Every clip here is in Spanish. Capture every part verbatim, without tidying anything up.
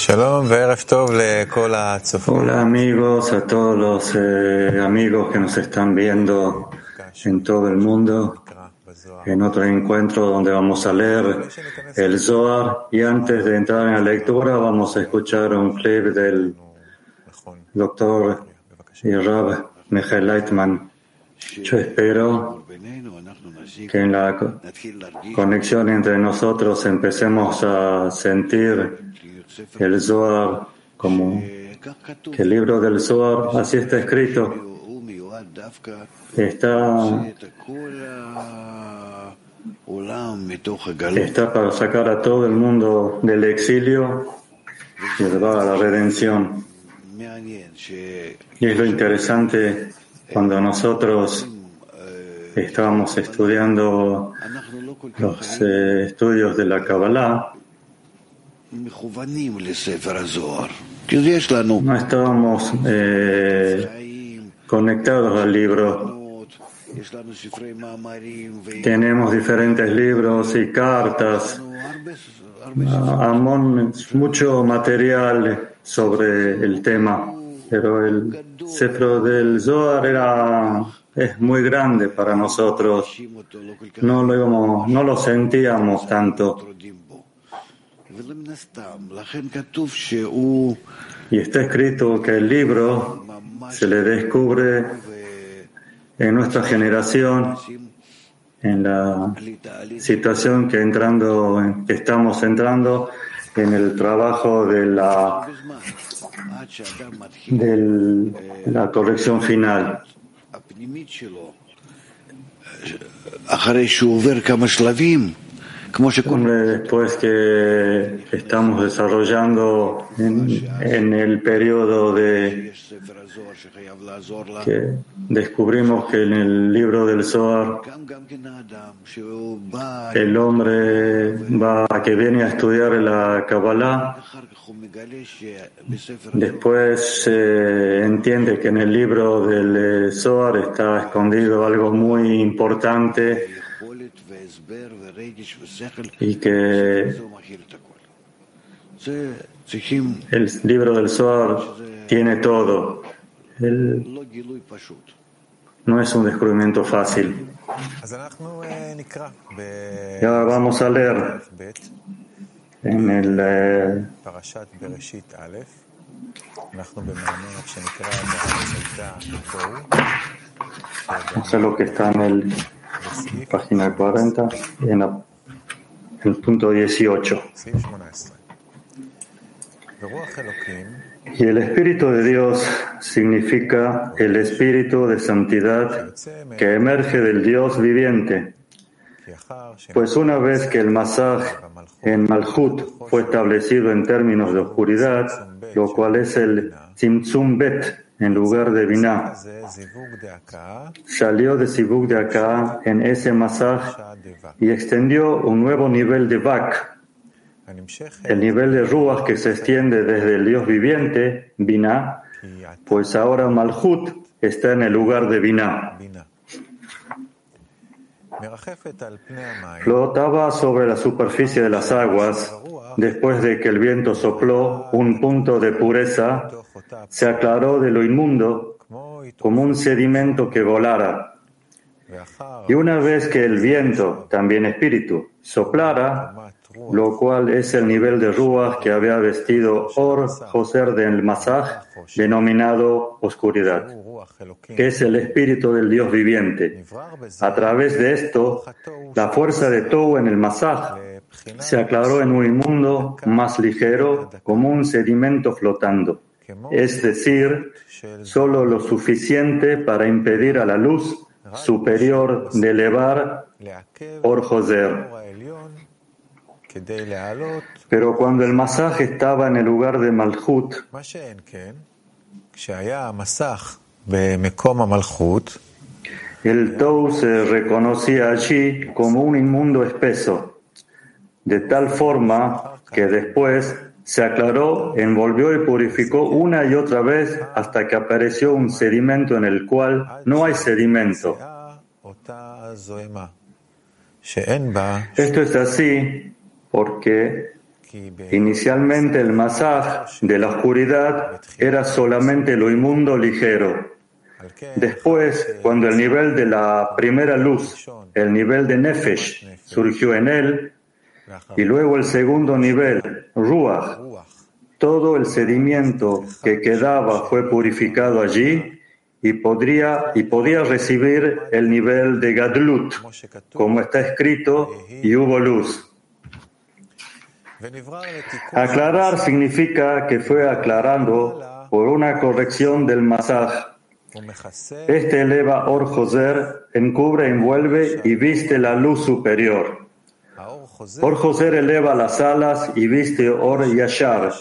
Hola amigos, a todos los eh, amigos que nos están viendo en todo el mundo, en otro encuentro donde vamos a leer el Zohar, y antes de entrar en la lectura vamos a escuchar un clip del doctor y Rab Michael Leitman. Yo espero que en la conexión entre nosotros empecemos a sentir el Zohar como que el libro del Zohar, así está escrito, está, está para sacar a todo el mundo del exilio y llevar a la redención. Y es lo interesante cuando nosotros estábamos estudiando los eh, estudios de la Kabbalah, no estábamos eh, conectados al libro. Tenemos diferentes libros y cartas, amón, mucho material sobre el tema, pero el Sefro del Zohar era, es muy grande para nosotros. No lo, íbamos, no lo sentíamos tanto. Y está escrito que el libro se le descubre en nuestra generación, en la situación que entrando, que estamos entrando en el trabajo de la, de la corrección final. Después que estamos desarrollando en, en el periodo de que descubrimos que en el libro del Zohar el hombre va que viene a estudiar la Kabbalah, después eh, entiende que en el libro del Zohar está escondido algo muy importante y que el libro del Zohar tiene todo. El, no es un descubrimiento fácil. Y ahora vamos a leer en el eh, no sé lo que está en el página cuarenta, en la, el punto dieciocho. Y el Espíritu de Dios significa el Espíritu de santidad que emerge del Dios viviente. Pues una vez que el Masaj en Malhut fue establecido en términos de oscuridad, lo cual es el Tzimtzum Bet en lugar de Binah, salió de Sivuk de acá en ese Masaj y extendió un nuevo nivel de Vak, el nivel de Ruach que se extiende desde el Dios viviente, Binah, pues ahora Malhut está en el lugar de Binah. Flotaba sobre la superficie de las aguas. Después de que el viento sopló un punto de pureza, se aclaró de lo inmundo como un sedimento que volara. Y una vez que el viento, también espíritu, soplara, lo cual es el nivel de Ruach que había vestido Or Joser del Masaj, denominado oscuridad, que es el espíritu del Dios viviente. A través de esto, la fuerza de Tou en el Masaj se aclaró en un inmundo más ligero, como un sedimento flotando, es decir, solo lo suficiente para impedir a la luz superior de elevar Or Joser. Pero cuando el Masaj estaba en el lugar de Malhut, el Tou se reconocía allí como un inmundo espeso, de tal forma que después se aclaró, envolvió y purificó una y otra vez hasta que apareció un sedimento en el cual no hay sedimento. Esto es así porque Inicialmente el masaj de la oscuridad era solamente lo inmundo ligero. Después, cuando el nivel de la primera luz, el nivel de Nefesh, surgió en él, y luego el segundo nivel, Ruach, todo el sedimento que quedaba fue purificado allí y, podría, y podía recibir el nivel de Gadlut, como está escrito, y hubo luz. Aclarar significa que fue aclarando por una corrección del masaj. Este eleva Or Joser, encubre, envuelve y viste la luz superior. Or Joser eleva las alas y viste Or Yashar.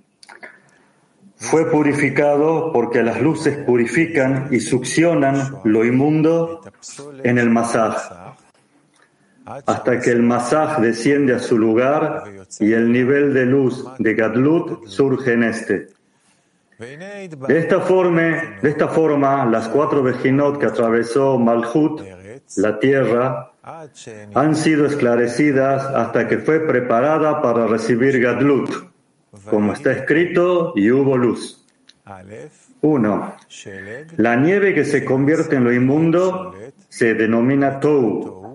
Fue purificado porque las luces purifican y succionan lo inmundo en el masaj, hasta que el masaj desciende a su lugar y el nivel de luz de Gadlut surge en este. De esta forma, de esta forma las cuatro Bejinot que atravesó Malhut, la tierra, han sido esclarecidas hasta que fue preparada para recibir Gadlut, como está escrito, y hubo luz. Uno. La nieve que se convierte en lo inmundo se denomina Tou.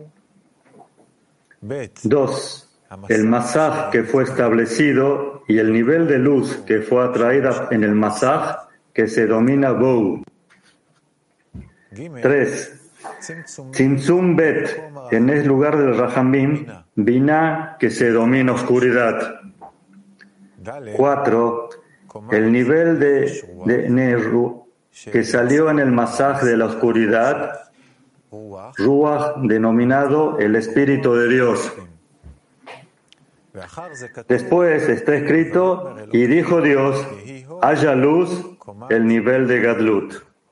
Dos. El masaj que fue establecido y el nivel de luz que fue atraída en el masaj que se denomina Bou. Tres. Tzimtzum Bet, en el lugar del Rahamim, Binah que se denomina oscuridad. Cuatro. El nivel de, de Neru que salió en el masaj de la oscuridad, Ruach, denominado el Espíritu de Dios. Después está escrito, y dijo Dios, haya luz, el nivel de Gadlut.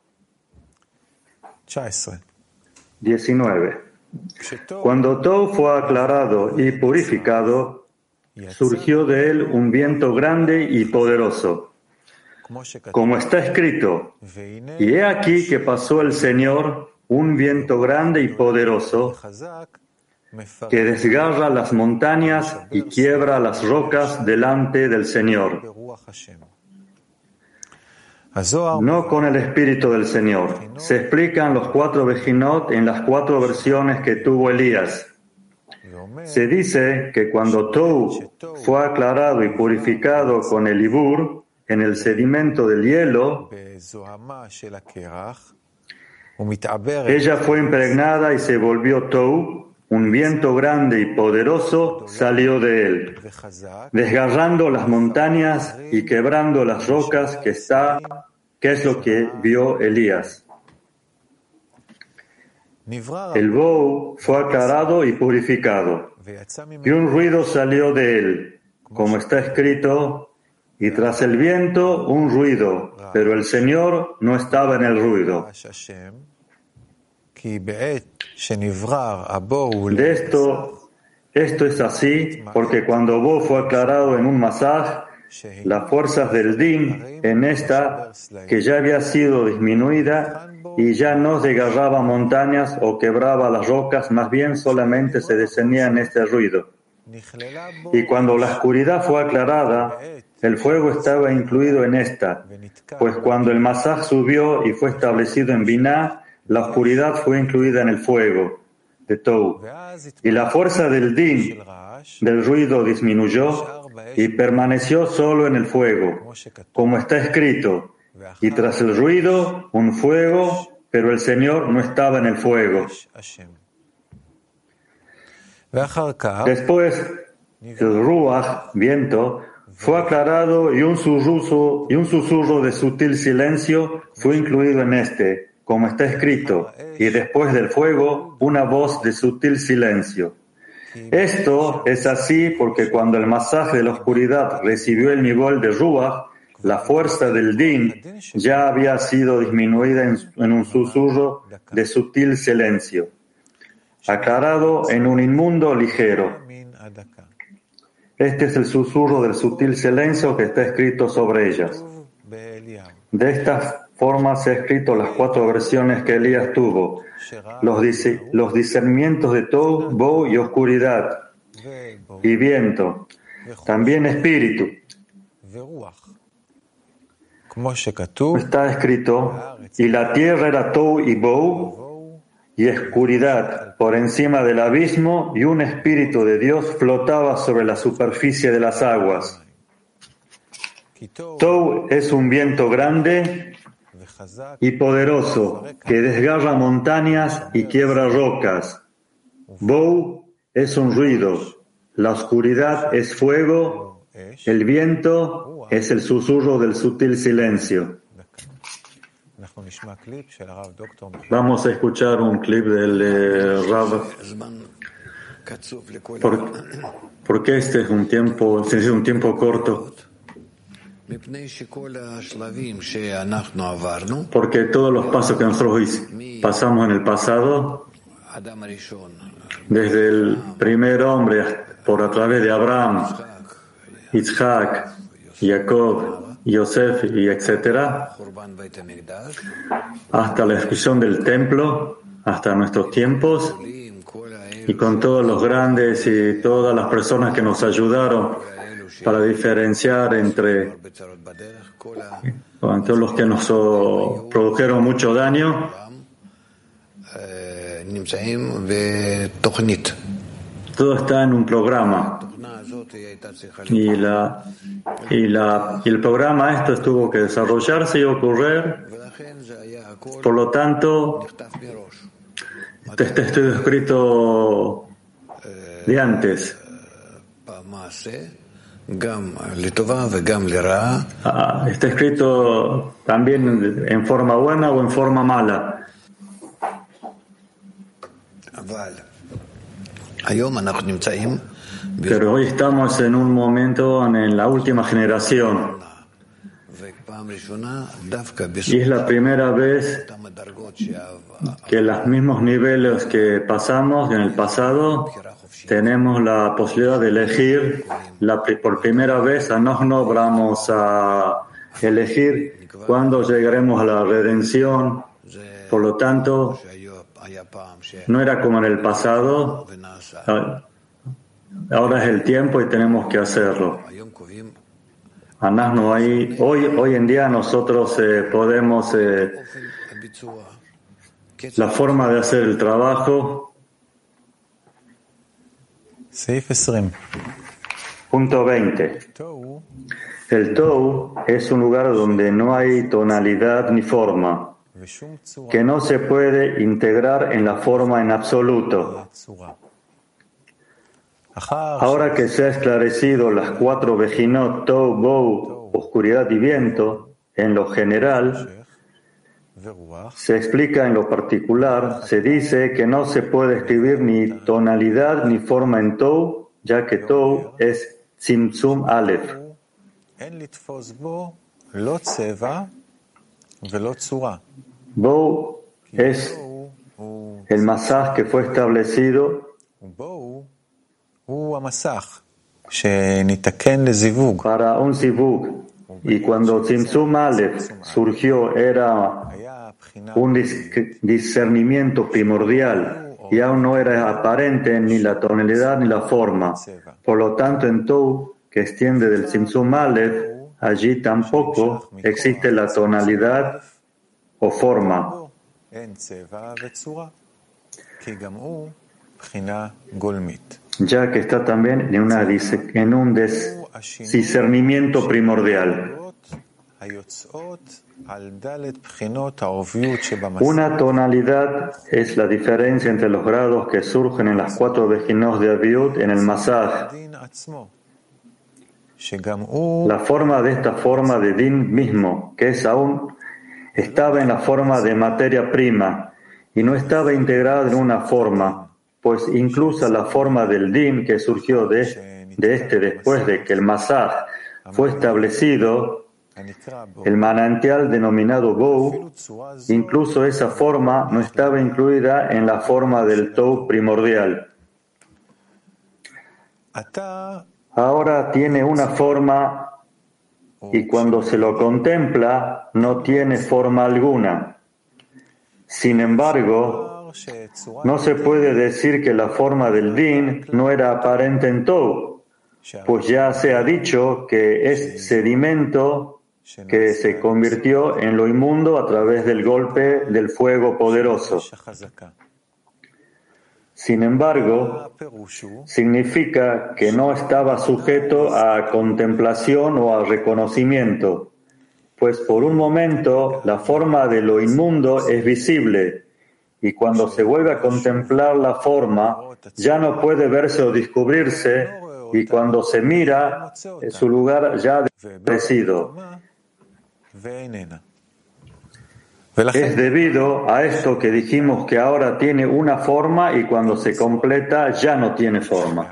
diecinueve. Cuando Tou fue aclarado y purificado, surgió de él un viento grande y poderoso. Como está escrito, y he aquí que pasó el Señor, un viento grande y poderoso, que desgarra las montañas y quiebra las rocas delante del Señor. No con el Espíritu del Señor. Se explican los cuatro Bejinot en las cuatro versiones que tuvo Elías. Se dice que cuando Tou fue aclarado y purificado con el Ibur, en el sedimento del hielo, ella fue impregnada y se volvió Tou. Un viento grande y poderoso salió de él, desgarrando las montañas y quebrando las rocas que está, que es lo que vio Elías. El Bou fue aclarado y purificado, y un ruido salió de él, como está escrito, y tras el viento un ruido, pero el Señor no estaba en el ruido. De esto, esto es así porque cuando Bo fue aclarado en un masaj, las fuerzas del Din en esta, que ya había sido disminuida y ya no desgarraba montañas o quebraba las rocas, más bien solamente se detenía en este ruido. Y cuando la oscuridad fue aclarada, el fuego estaba incluido en esta, pues cuando el masaj subió y fue establecido en Binah, la oscuridad fue incluida en el fuego de Tou, y la fuerza del Din, del ruido, disminuyó y permaneció solo en el fuego, como está escrito, y tras el ruido, un fuego, pero el Señor no estaba en el fuego. Después, el Ruach, viento, fue aclarado y un susurro, y un susurro de sutil silencio fue incluido en este, como está escrito, y después del fuego, una voz de sutil silencio. Esto es así porque cuando el masaj de la oscuridad recibió el nivel de Ruach, la fuerza del Din ya había sido disminuida en, en un susurro de sutil silencio, aclarado en un inmundo ligero. Este es el susurro del sutil silencio que está escrito sobre ellas. De esta forma se han escrito las cuatro versiones que Elías tuvo, los, dis- los discernimientos de Tou, Bo y oscuridad, y viento. también espíritu. Está escrito, y la tierra era Tohu y Bohu, y oscuridad por encima del abismo, y un espíritu de Dios flotaba sobre la superficie de las aguas. Tohu es un viento grande y poderoso que desgarra montañas y quiebra rocas. Bohu es un ruido, la oscuridad es fuego, el viento es el susurro del sutil silencio. Vamos a escuchar un clip del eh, Rav. ¿Por, ¿Por qué este es un tiempo, este es un tiempo corto? Porque todos los pasos que nosotros pasamos en el pasado, desde el primer hombre por a través de Abraham, Isaac, Jacob, Yosef y etcétera, hasta la destrucción del templo, hasta nuestros tiempos, y con todos los grandes y todas las personas que nos ayudaron para diferenciar entre, entre los que nos oh, produjeron mucho daño, todo está en un programa. Y, la, y, la, y el programa esto tuvo que desarrollarse y ocurrir. Por lo tanto, este está escrito de antes. Ah, está escrito también en forma buena o en forma mala. Pero hoy estamos en un momento en la última generación. Y es la primera vez que los mismos niveles que pasamos en el pasado tenemos la posibilidad de elegir. La, por primera vez a nos no vamos a elegir cuándo llegaremos a la redención. Por lo tanto, no era como en el pasado. Ahora es el tiempo y tenemos que hacerlo. No hay, hoy, hoy en día nosotros eh, podemos, eh, la forma de hacer el trabajo. Punto veinte. El Tohu es un lugar donde no hay tonalidad ni forma, que no se puede integrar en la forma en absoluto. Ahora que se ha esclarecido las cuatro vejinot, Tohu, Bohu, oscuridad y viento, en lo general, se explica en lo particular, se dice que no se puede escribir ni tonalidad ni forma en Tohu, ya que Tohu es Tzimtzum Aleph. Bohu es el masaj que fue establecido para un zivug, y cuando Tzimtzum Aleph surgió era un discernimiento primordial y aún no era aparente ni la tonalidad ni la forma. Por lo tanto, en Tohu, que extiende del Tzimtzum Aleph, allí tampoco existe la tonalidad o forma, ya que está también en, una, en un des, discernimiento primordial. Una tonalidad es la diferencia entre los grados que surgen en las cuatro vejinot de Aviut en el Masaj. La forma de esta forma de Din mismo, que es aún, estaba en la forma de materia prima y no estaba integrada en una forma, pues incluso la forma del Din que surgió de, de este después de que el Masaj fue establecido, el manantial denominado Bohu, incluso esa forma no estaba incluida en la forma del Tohu primordial. Ahora tiene una forma y cuando se lo contempla no tiene forma alguna. Sin embargo, no se puede decir que la forma del Din no era aparente en Tohu, pues ya se ha dicho que es sedimento que se convirtió en lo inmundo a través del golpe del fuego poderoso. Sin embargo, significa que no estaba sujeto a contemplación o a reconocimiento, pues por un momento la forma de lo inmundo es visible, y cuando se vuelve a contemplar la forma, ya no puede verse o descubrirse, y cuando se mira, su lugar ya ha desaparecido. Es debido a esto que dijimos que ahora tiene una forma y cuando se completa ya no tiene forma.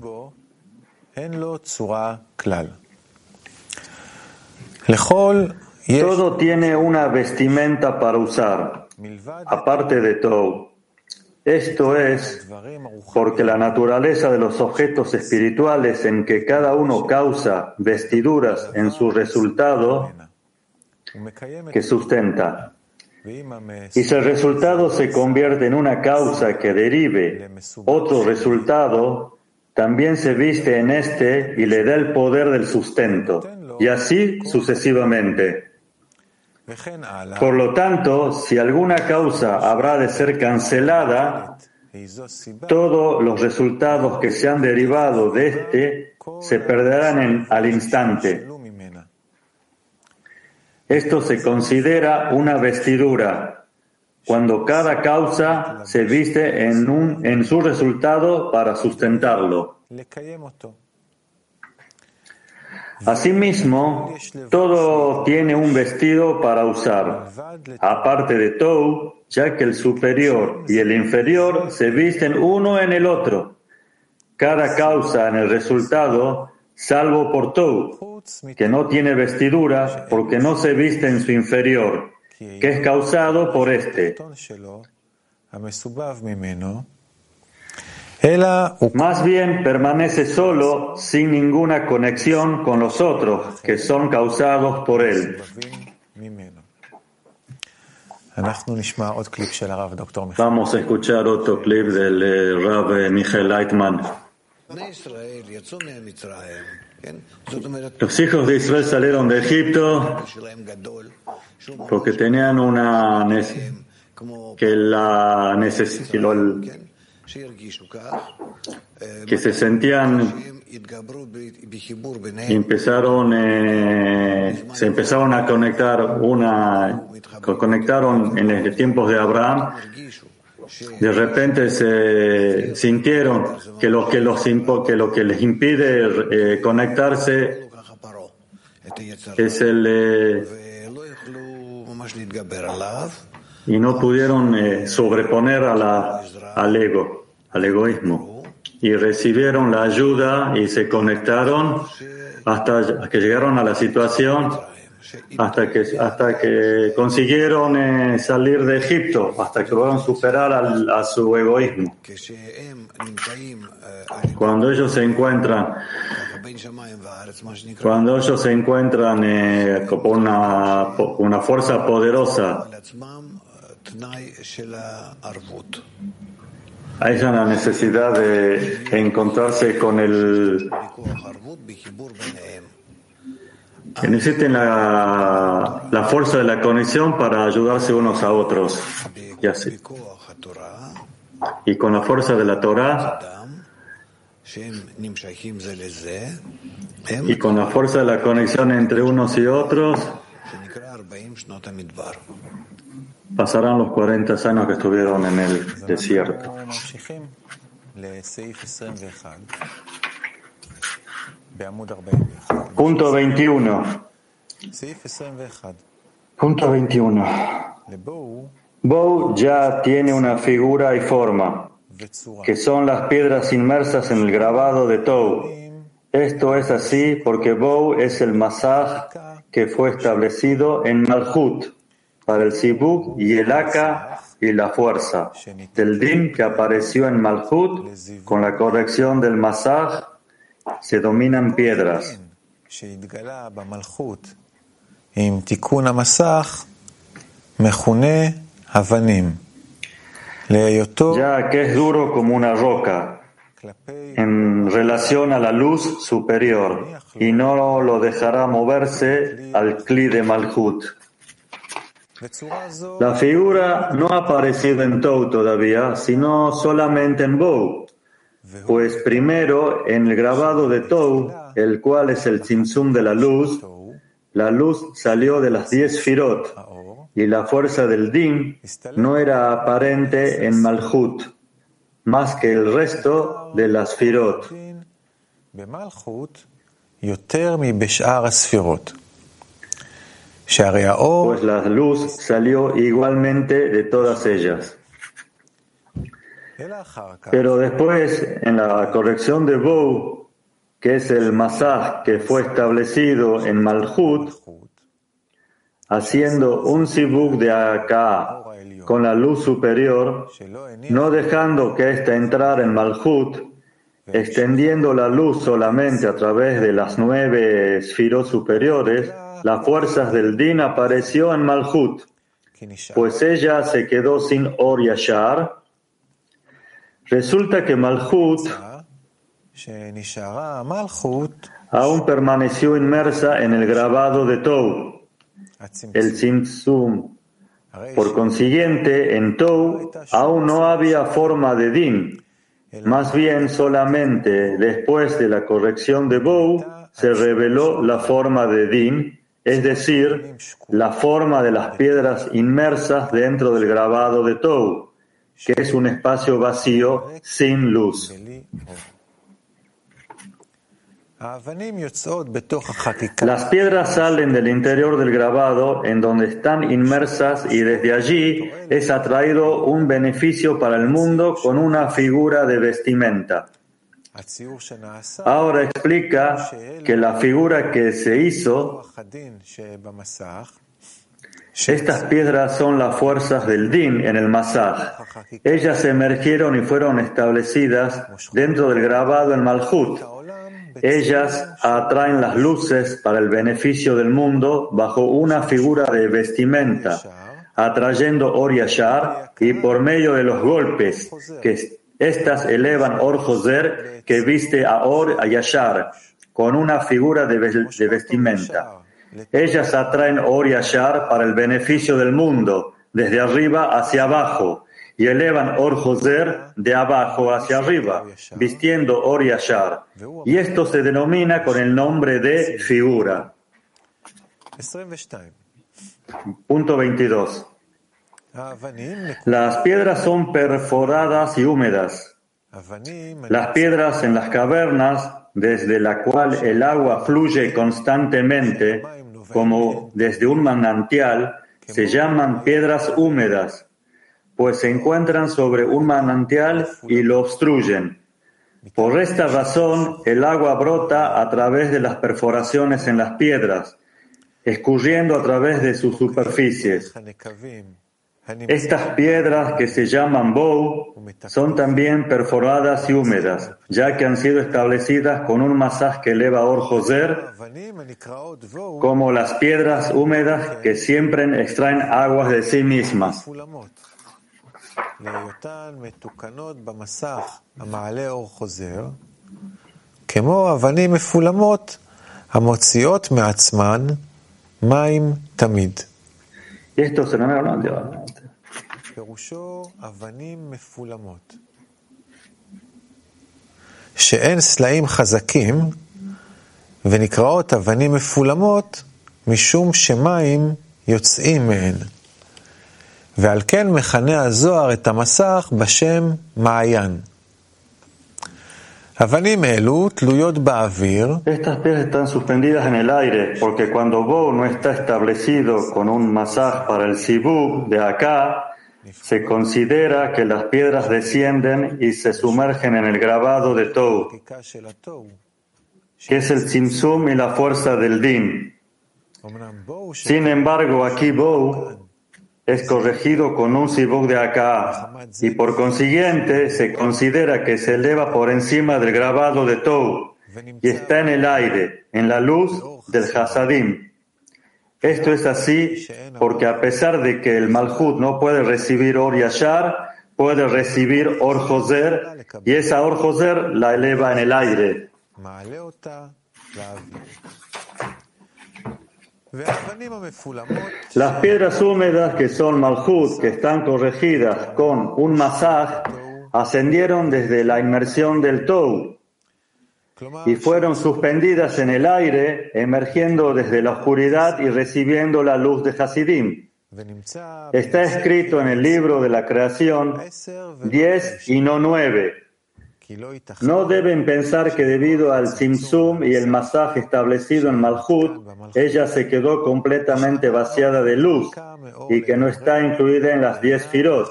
Todo tiene una vestimenta para usar, aparte de todo. Esto es porque la naturaleza de los objetos espirituales en que cada uno causa vestiduras en su resultado que sustenta. Y si el resultado se convierte en una causa que derive otro resultado, también se viste en este y le da el poder del sustento, y así sucesivamente. Por lo tanto, si alguna causa habrá de ser cancelada, todos los resultados que se han derivado de este se perderán en, al instante. Esto se considera una vestidura, cuando cada causa se viste en, un, en su resultado para sustentarlo. Asimismo, todo tiene un vestido para usar, aparte de todo, ya que el superior y el inferior se visten uno en el otro. Cada causa en el resultado, salvo por todo, que no tiene vestidura porque no se viste en su inferior, que es causado por este. Más bien permanece solo, sin ninguna conexión con los otros, que son causados por él. Vamos a escuchar otro clip del eh, Rav Michael Leitman. Los hijos de Israel salieron de Egipto porque tenían una que la necesidad que se sentían y empezaron eh, se empezaron a conectar una conectaron en los tiempos de Abraham. De repente se sintieron que lo que los que lo que les impide eh, conectarse es el eh, y no pudieron eh, sobreponer a la, al ego, al egoísmo, y recibieron la ayuda y se conectaron hasta que llegaron a la situación, hasta que hasta que consiguieron eh, salir de Egipto, hasta que lograron superar al, a su egoísmo. Cuando ellos se encuentran Cuando ellos se encuentran eh, con una, una fuerza poderosa, hay la necesidad de encontrarse con el que necesiten la, la fuerza de la conexión para ayudarse unos a otros, y así. Y con la fuerza de la Torah y con la fuerza de la conexión entre unos y otros, pasarán los cuarenta años que estuvieron en el desierto. Punto veintiuno. Punto veintiuno. Bow ya tiene una figura y forma, que son las piedras inmersas en el grabado de Tou. Esto es así porque Bow es el masaj que fue establecido en Malhut para el Sibuk y el Aka y la fuerza del Din que apareció en Malhut. Con la corrección del masaj se dominan piedras. Ya que es duro como una roca, en relación a la luz superior y no lo dejará moverse al Kli de Malhut. La figura no ha aparecido en Tou todavía, sino solamente en Bou, pues primero en el grabado de Tou, el cual es el Tzimtzum de la luz, la luz salió de las diez Sfirot y la fuerza del Din no era aparente en Malhut, más que el resto de las Sfirot. Pues la luz salió igualmente de todas ellas. Pero después, en la corrección de Bou, que es el Masaj que fue establecido en Malhut, haciendo un sibuk de acá con la luz superior, no dejando que ésta entrara en Malhut, extendiendo la luz solamente a través de las nueve esfiros superiores, las fuerzas del Din apareció en Malhut, pues ella se quedó sin Or Yashar. Resulta que Malhut aún permaneció inmersa en el grabado de Tou, el Tzimtzum. Por consiguiente, en Tou aún no había forma de Din. Más bien, solamente después de la corrección de Bou se reveló la forma de Din, es decir, la forma de las piedras inmersas dentro del grabado de Tou, que es un espacio vacío sin luz. Las piedras salen del interior del grabado en donde están inmersas y desde allí es atraído un beneficio para el mundo con una figura de vestimenta. Ahora explica que la figura que se hizo, estas piedras son las fuerzas del Din en el Masaj. Ellas emergieron y fueron establecidas dentro del grabado en Malhut. Ellas atraen las luces para el beneficio del mundo bajo una figura de vestimenta, atrayendo Or Yashar, y por medio de los golpes que éstas elevan Or Joser, que viste a Or Yashar, con una figura de, de vestimenta. Ellas atraen Or Yashar para el beneficio del mundo, desde arriba hacia abajo, y elevan Or Joser de abajo hacia arriba, vistiendo Or Yashar. Y esto se denomina con el nombre de figura. Punto veintidós. Las piedras son perforadas y húmedas. Las piedras en las cavernas, desde la cual el agua fluye constantemente, como desde un manantial, se llaman piedras húmedas, pues se encuentran sobre un manantial y lo obstruyen. Por esta razón, el agua brota a través de las perforaciones en las piedras, escurriendo a través de sus superficies. Estas piedras, que se llaman Bou, son también perforadas y húmedas, ya que han sido establecidas con un masaj que eleva Or Joser, como las piedras húmedas que siempre extraen aguas de sí mismas. Y esto se denomina, ¿no? פירושו אבנים מפולמות. שאין סלעים חזקים ונקראות אבנים מפולמות משום שמים יוצאים מהן. ועל כן מכנה הזוהר את המסך בשם מעיין. אבנים אלו תלויות באוויר. Estas piedras están suspendidas en el aire porque cuando Bou no está establecido con un masaj para el sibuk de acá, se considera que las piedras descienden y se sumergen en el grabado de Tou, que es el Tzimtzum y la fuerza del Din. Sin embargo, aquí Bou es corregido con un sibuk de acá y por consiguiente se considera que se eleva por encima del grabado de Tou y está en el aire, en la luz del Hasadim. Esto es así porque a pesar de que el Malhut no puede recibir Or Yashar, puede recibir Or Joser y esa Or Joser la eleva en el aire. Las piedras húmedas que son Malhut, que están corregidas con un masaj, ascendieron desde la inmersión del Tou y fueron suspendidas en el aire, emergiendo desde la oscuridad y recibiendo la luz de Hasidim. Está escrito en el libro de la creación diez y no nueve. No deben pensar que debido al Tzimtzum y el masaj establecido en Malhut, ella se quedó completamente vaciada de luz y que no está incluida en las diez Sfirot.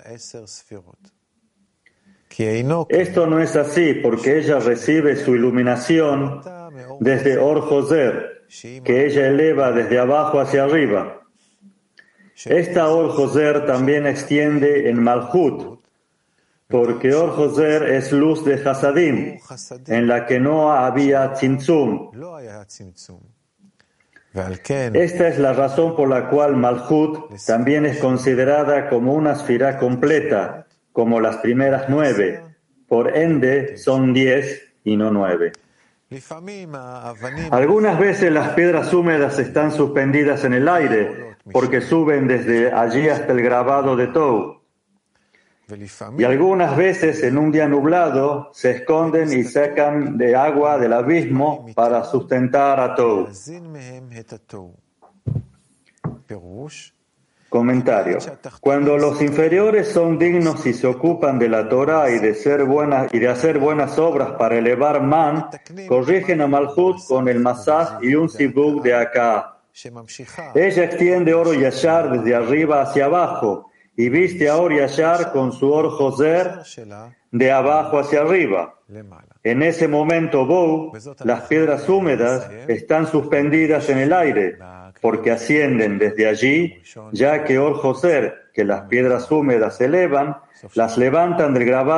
Esto no es así porque ella recibe su iluminación desde Or Joser, que ella eleva desde abajo hacia arriba. Esta Or Joser también extiende en Malhut, porque Or Joser es luz de Hasadim, en la que no había Tzimtzum. Esta es la razón por la cual Malhut también es considerada como una sfirá completa, como las primeras nueve. Por ende, son diez y no nueve. Algunas veces las piedras húmedas están suspendidas en el aire, porque suben desde allí hasta el grabado de Tou. Y algunas veces en un día nublado se esconden y sacan de agua del abismo para sustentar a Tou. Comentario. Cuando los inferiores son dignos y se ocupan de la Torah y de, ser buenas, y de hacer buenas obras para elevar man, corrigen a Malhut con el masaj y un sibuk de acá. Ella extiende Or Yashar desde arriba hacia abajo y viste a Or Yashar con su Or Joser de abajo hacia arriba. En ese momento, Bou, las piedras húmedas están suspendidas en el aire, porque ascienden desde allí, ya que Or Joser, que las piedras húmedas elevan, las levantan del grabado